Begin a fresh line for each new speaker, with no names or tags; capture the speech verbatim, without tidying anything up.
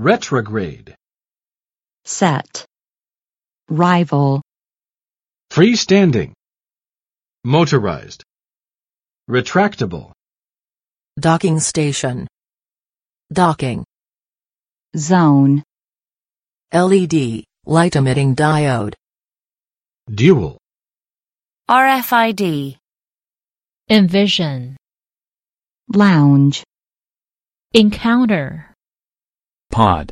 retrograde,
set, rival,
freestanding, motorized, retractable,
docking station, docking,
zone,
L E D, light emitting diode,
dual,
R F I D,
envision,
lounge,
encounter,
pod.